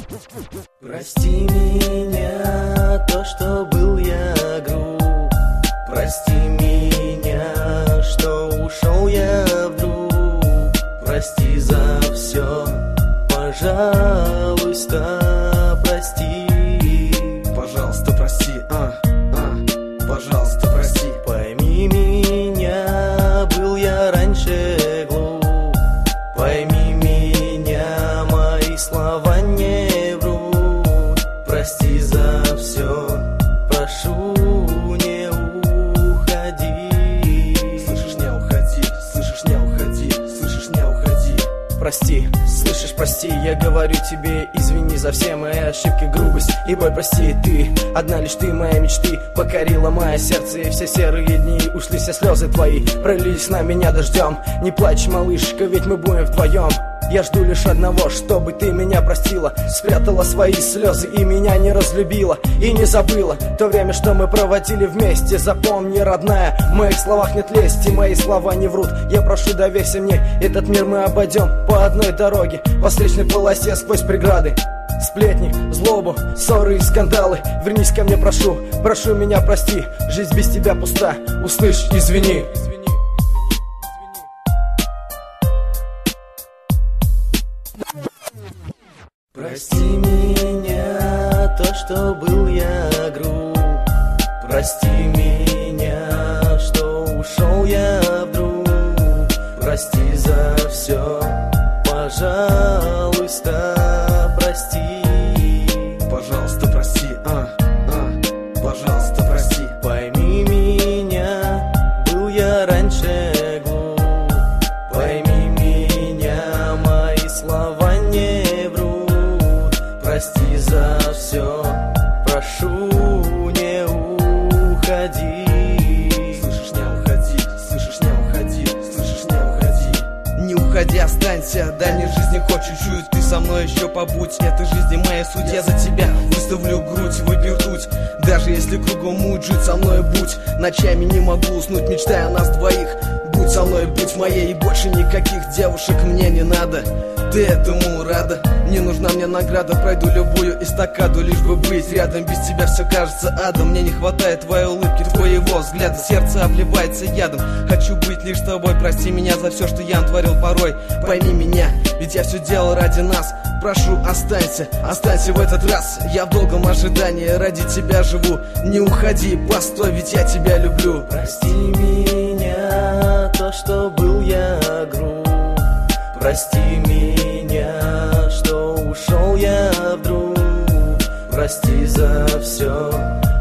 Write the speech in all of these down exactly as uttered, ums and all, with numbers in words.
Прости меня, то, что был я груб. Прости меня, что ушел я вдруг. Прости за все, пожалуйста, прости. Пожалуйста, прости, а, а, пожалуйста, прости. Пойми меня, был я раньше глуп. Пойми меня, мои слова не врут. Прости за все, прошу, не уходи. Слышишь, не уходи, слышишь, не уходи, слышишь, не уходи. Прости, слышишь, прости, я говорю тебе, извини за все мои ошибки, грубость и боль, прости, ты, одна лишь ты, мои мечты, покорила мое сердце, и все серые дни, ушли все слезы твои, пролились на меня дождем, не плачь, малышка, ведь мы будем вдвоем. Я жду лишь одного, чтобы ты меня простила, спрятала свои слезы и меня не разлюбила, и не забыла то время, что мы проводили вместе. Запомни, родная, в моих словах нет лести, мои слова не врут. Я прошу, доверься мне, этот мир мы обойдем по одной дороге, по встречной полосе сквозь преграды. Сплетни, злобу, ссоры и скандалы. Вернись ко мне, прошу, прошу меня прости. Жизнь без тебя пуста, услышь, извини. Прости меня, то, что был я груб. Прости меня, что ушел я вдруг. Прости за все, пожалуйста, прости. Пожалуйста, прости, а, а, пожалуйста, прости. Пойми меня, был я раньше глуп. Пойми меня, мои слова не врут. Прости за все, прошу, не уходи. Слышишь, не уходи, слышишь, не уходи, слышишь, не уходи. Не уходи, останься, дальней жизни хоть чуть-чуть. Ты со мной еще побудь, этой жизни моя суть. Я за тебя выставлю грудь, выбью ртуть. Даже если кругом муть, жить со мной будь. Ночами не могу уснуть, мечтая о нас двоих. Будь со мной, будь моей, и больше никаких девушек мне не надо. Ты этому рада? Не нужна мне награда, пройду любую эстакаду, лишь бы быть рядом. Без тебя все кажется адом. Мне не хватает твоей улыбки, твоего взгляда. Сердце обливается ядом. Хочу быть лишь тобой, прости меня за все, что я натворил порой. Пойми меня, ведь я все делал ради нас. Прошу, останься, останься в этот раз. Я в долгом ожидании, ради тебя живу. Не уходи, постой, ведь я тебя люблю. Прости меня, то, что был я груб. Прости меня, что ушел я вдруг. Прости за все,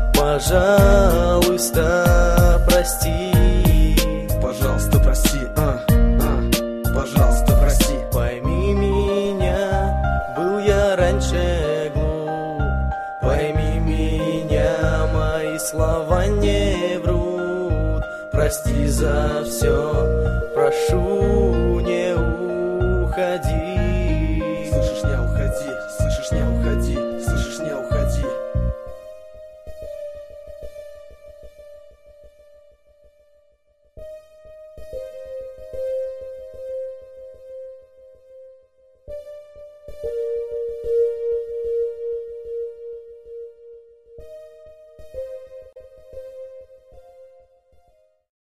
пожалуйста, прости. Пожалуйста, прости, а, а, пожалуйста, прости. Пойми меня, был я раньше глуп. Пойми меня, мои слова не врут. Прости за все, прошу, не